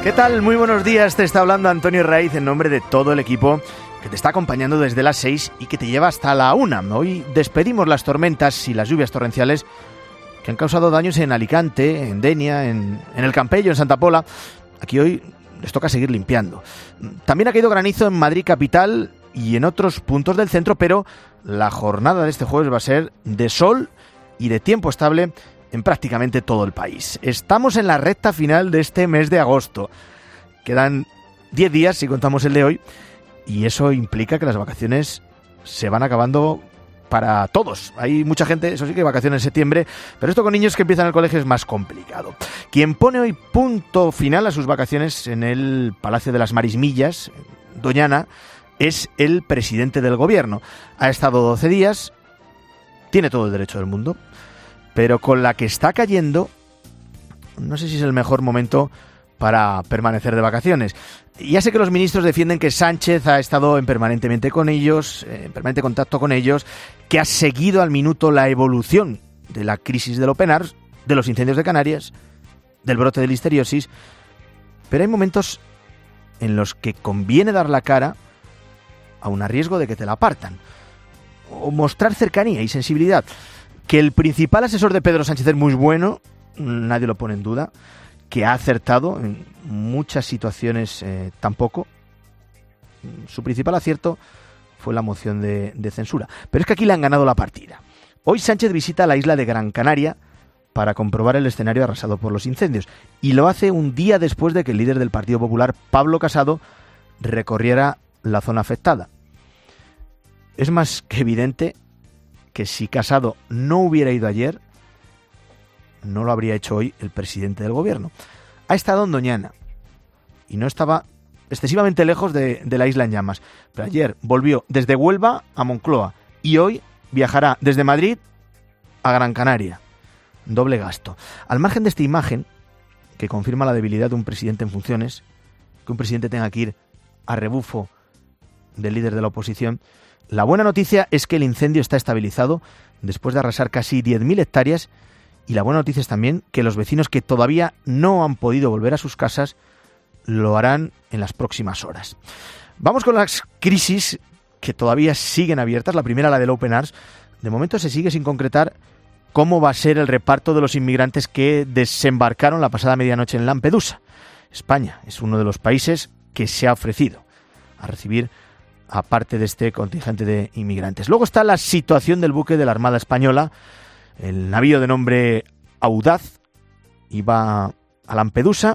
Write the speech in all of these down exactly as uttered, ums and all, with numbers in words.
¿Qué tal? Muy buenos días, te está hablando Antonio Raiz en nombre de todo el equipo que te está acompañando desde las seis y que te lleva hasta la una. Hoy despedimos las tormentas y las lluvias torrenciales que han causado daños en Alicante, en Denia, en, en el Campello, en Santa Pola. Aquí hoy les toca seguir limpiando. También ha caído granizo en Madrid capital y en otros puntos del centro, pero la jornada de este jueves va a ser de sol y de tiempo estable en prácticamente todo el país. Estamos en la recta final de este mes de agosto. Quedan diez días si contamos el de hoy y eso implica que las vacaciones se van acabando para todos. Hay mucha gente, eso sí, que vacaciones en septiembre, pero esto con niños que empiezan el colegio es más complicado. Quien pone hoy punto final a sus vacaciones en el Palacio de las Marismillas, Doñana, es el presidente del gobierno. Ha estado doce días, tiene todo el derecho del mundo, pero con la que está cayendo, no sé si es el mejor momento para permanecer de vacaciones. Ya sé que los ministros defienden que Sánchez ha estado en permanentemente con ellos, en permanente contacto con ellos, que ha seguido al minuto la evolución de la crisis del Open Arms, de los incendios de Canarias, del brote de listeriosis, pero hay momentos en los que conviene dar la cara aun a riesgo de que te la apartan, o mostrar cercanía y sensibilidad. Que el principal asesor de Pedro Sánchez es muy bueno, nadie lo pone en duda, que ha acertado en muchas situaciones eh, tampoco. Su principal acierto fue la moción de, de censura. Pero es que aquí le han ganado la partida. Hoy Sánchez visita la isla de Gran Canaria para comprobar el escenario arrasado por los incendios. Y lo hace un día después de que el líder del Partido Popular, Pablo Casado, recorriera la zona afectada. Es más que evidente que si Casado no hubiera ido ayer, no lo habría hecho hoy el presidente del gobierno. Ha estado en Doñana y no estaba excesivamente lejos de, de la isla en llamas. Pero ayer volvió desde Huelva a Moncloa y hoy viajará desde Madrid a Gran Canaria. Doble gasto. Al margen de esta imagen, que confirma la debilidad de un presidente en funciones, que un presidente tenga que ir a rebufo del líder de la oposición, la buena noticia es que el incendio está estabilizado después de arrasar casi diez mil hectáreas y la buena noticia es también que los vecinos que todavía no han podido volver a sus casas lo harán en las próximas horas. Vamos con las crisis que todavía siguen abiertas. La primera, la del Open Arms. De momento se sigue sin concretar cómo va a ser el reparto de los inmigrantes que desembarcaron la pasada medianoche en Lampedusa. España es uno de los países que se ha ofrecido a recibir a parte de este contingente de inmigrantes. Luego está la situación del buque de la Armada Española. El navío de nombre Audaz iba a Lampedusa,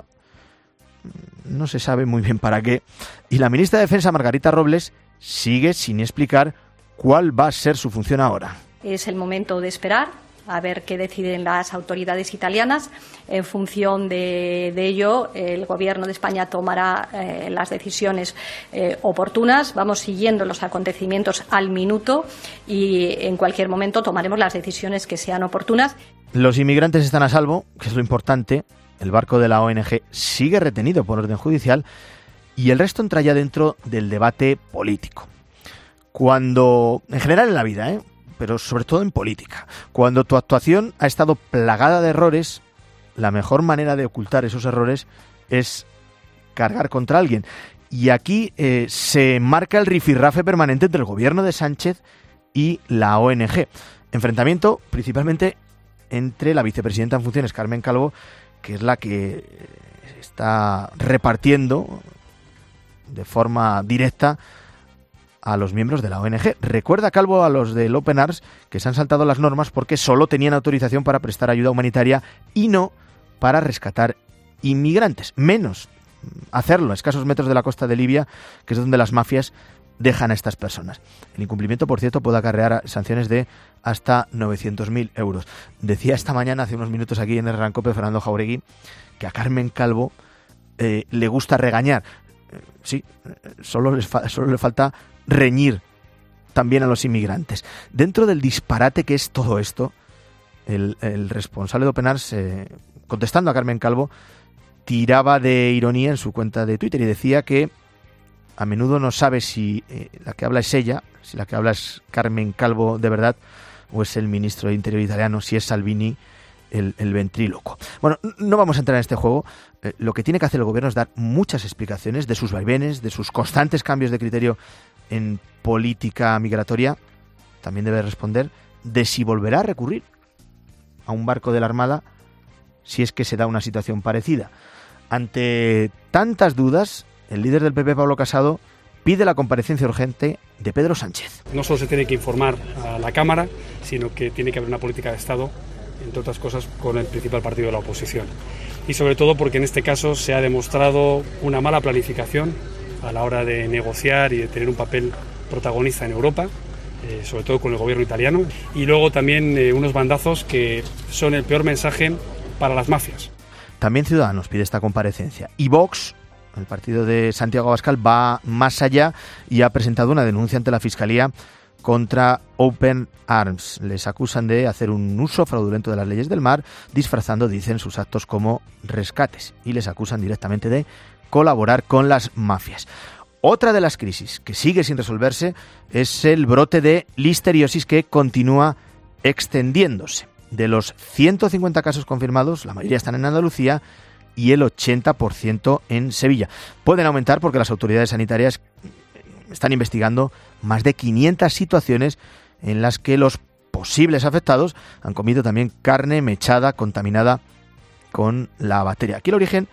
no se sabe muy bien para qué, y la ministra de Defensa, Margarita Robles, sigue sin explicar cuál va a ser su función ahora. Es el momento de esperar a ver qué deciden las autoridades italianas. En función de, de ello, el Gobierno de España tomará eh, las decisiones eh, oportunas. Vamos siguiendo los acontecimientos al minuto y en cualquier momento tomaremos las decisiones que sean oportunas. Los inmigrantes están a salvo, que es lo importante. El barco de la O N G sigue retenido por orden judicial y el resto entra ya dentro del debate político. Cuando, en general en la vida, ¿eh? pero sobre todo en política, cuando tu actuación ha estado plagada de errores, la mejor manera de ocultar esos errores es cargar contra alguien. Y aquí eh, se marca el rifirrafe permanente entre el gobierno de Sánchez y la O N G. Enfrentamiento principalmente entre la vicepresidenta en funciones, Carmen Calvo, que es la que está repartiendo de forma directa a los miembros de la O N G. Recuerda Calvo a los del Open Arms que se han saltado las normas porque solo tenían autorización para prestar ayuda humanitaria y no para rescatar inmigrantes. Menos hacerlo a escasos metros de la costa de Libia, que es donde las mafias dejan a estas personas. El incumplimiento, por cierto, puede acarrear sanciones de hasta novecientos mil euros. Decía esta mañana, hace unos minutos aquí en el Rancope, Fernando Jauregui, que a Carmen Calvo eh, le gusta regañar. Eh, sí, solo, les fa- solo le falta reñir también a los inmigrantes. Dentro del disparate que es todo esto, el, el responsable de Open Arms, eh, contestando a Carmen Calvo, tiraba de ironía en su cuenta de Twitter y decía que a menudo no sabe si eh, la que habla es ella, si la que habla es Carmen Calvo de verdad o es el ministro de Interior italiano, si es Salvini el, el ventrílocuo. Bueno, no vamos a entrar en este juego. Eh, lo que tiene que hacer el gobierno es dar muchas explicaciones de sus vaivenes, de sus constantes cambios de criterio en política migratoria. También debe responder de si volverá a recurrir a un barco de la Armada si es que se da una situación parecida. Ante tantas dudas, el líder del P P, Pablo Casado, pide la comparecencia urgente de Pedro Sánchez. No solo se tiene que informar a la Cámara, sino que tiene que haber una política de Estado, entre otras cosas, con el principal partido de la oposición. Y sobre todo porque en este caso se ha demostrado una mala planificación a la hora de negociar y de tener un papel protagonista en Europa, eh, sobre todo con el gobierno italiano. Y luego también eh, unos bandazos que son el peor mensaje para las mafias. También Ciudadanos pide esta comparecencia. Y Vox, el partido de Santiago Abascal, va más allá y ha presentado una denuncia ante la Fiscalía contra Open Arms. Les acusan de hacer un uso fraudulento de las leyes del mar, disfrazando, dicen, sus actos como rescates. Y les acusan directamente de colaborar con las mafias. Otra de las crisis que sigue sin resolverse es el brote de listeriosis que continúa extendiéndose. De los ciento cincuenta casos confirmados, la mayoría están en Andalucía y el ochenta por ciento en Sevilla. Pueden aumentar porque las autoridades sanitarias están investigando más de quinientas situaciones en las que los posibles afectados han comido también carne mechada contaminada con la bacteria. Aquí el origen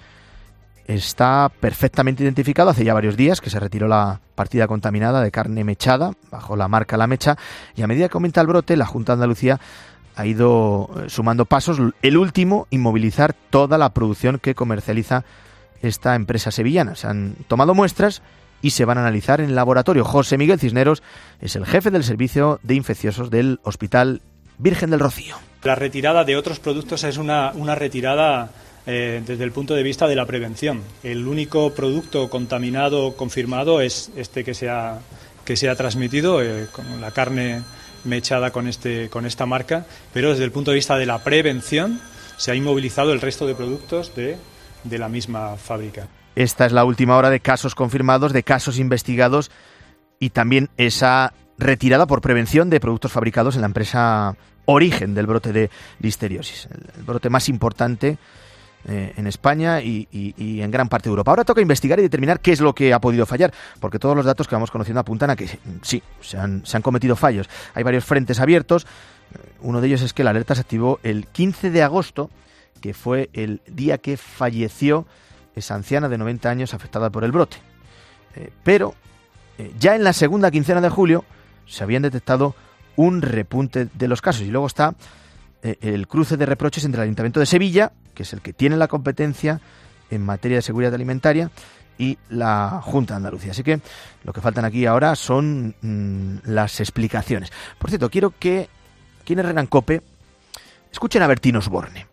está perfectamente identificado. Hace ya varios días que se retiró la partida contaminada de carne mechada bajo la marca La Mecha, y a medida que aumenta el brote, la Junta de Andalucía ha ido sumando pasos. El último, inmovilizar toda la producción que comercializa esta empresa sevillana. Se han tomado muestras y se van a analizar en el laboratorio. José Miguel Cisneros es el jefe del servicio de infecciosos del Hospital Virgen del Rocío. La retirada de otros productos es una, una retirada eh, desde el punto de vista de la prevención. El único producto contaminado confirmado es este que se ha, que se ha transmitido, eh, con la carne mechada con, este, con esta marca, pero desde el punto de vista de la prevención se ha inmovilizado el resto de productos de, de la misma fábrica. Esta es la última hora de casos confirmados, de casos investigados y también esa retirada por prevención de productos fabricados en la empresa origen del brote de listeriosis, el, el brote más importante eh, en España y, y, y en gran parte de Europa. Ahora toca investigar y determinar qué es lo que ha podido fallar, porque todos los datos que vamos conociendo apuntan a que sí, se han, se han cometido fallos. Hay varios frentes abiertos. Uno de ellos es que la alerta se activó el quince de agosto, que fue el día que falleció esa anciana de noventa años afectada por el brote. Eh, pero eh, ya en la segunda quincena de julio se habían detectado un repunte de los casos. Y luego está eh, el cruce de reproches entre el Ayuntamiento de Sevilla, que es el que tiene la competencia en materia de seguridad alimentaria, y la Junta de Andalucía. Así que lo que faltan aquí ahora son mmm, las explicaciones. Por cierto, quiero que quienes Renan Cope escuchen a Bertín Osborne.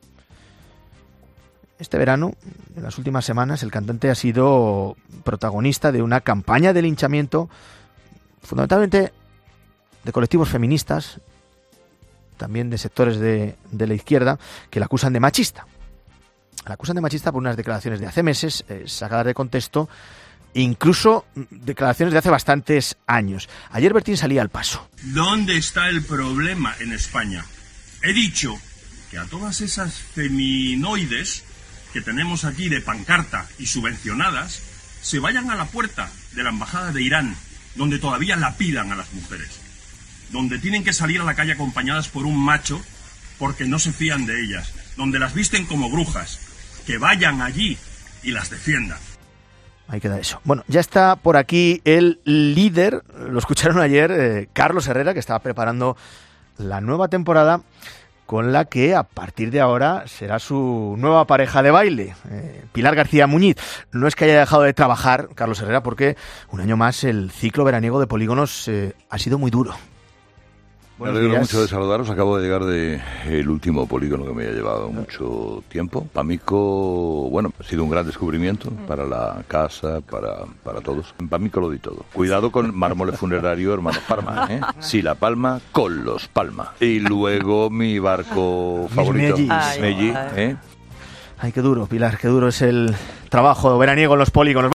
Este verano, en las últimas semanas, el cantante ha sido protagonista de una campaña de linchamiento, fundamentalmente de colectivos feministas, también de sectores de, de la izquierda, que la acusan de machista. La acusan de machista por unas declaraciones de hace meses, eh, sacadas de contexto, incluso declaraciones de hace bastantes años. Ayer Bertín salía al paso. ¿Dónde está el problema en España? He dicho que a todas esas feminoides que tenemos aquí de pancarta y subvencionadas, se vayan a la puerta de la embajada de Irán, donde todavía lapidan a las mujeres, donde tienen que salir a la calle acompañadas por un macho porque no se fían de ellas, donde las visten como brujas, que vayan allí y las defiendan. Ahí queda eso. Bueno, ya está por aquí el líder, lo escucharon ayer, eh, Carlos Herrera, que estaba preparando la nueva temporada con la que a partir de ahora será su nueva pareja de baile, eh, Pilar García Muñiz. No es que haya dejado de trabajar Carlos Herrera, porque un año más el ciclo veraniego de Polígonos eh, ha sido muy duro. Me alegro mucho de saludaros. Acabo de llegar de el último polígono que me ha llevado mucho tiempo. Pamico, bueno, ha sido un gran descubrimiento para la casa, para, para todos. En Pamico lo di todo. Cuidado con Mármol Funerario Hermanos Palma, ¿eh? Sí, La Palma con los Palma. Y luego mi barco favorito, Melli, ¿eh? Ay, qué duro, Pilar, qué duro es el trabajo veraniego en los polígonos.